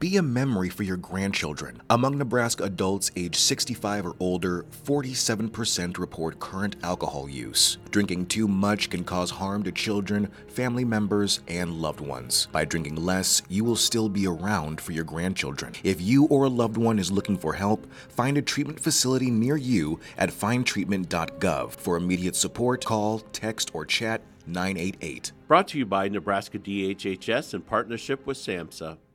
be a memory for your grandchildren. Among Nebraska adults age 65 or older, 47% report current alcohol use. Drinking too much can cause harm to children, family members, and loved ones. By drinking less, you will still be around for your grandchildren. If you or a loved one is looking for help, find a treatment facility near you at findtreatment.gov. For immediate support, call, text, or chat 988. Brought to you by Nebraska DHHS in partnership with SAMHSA.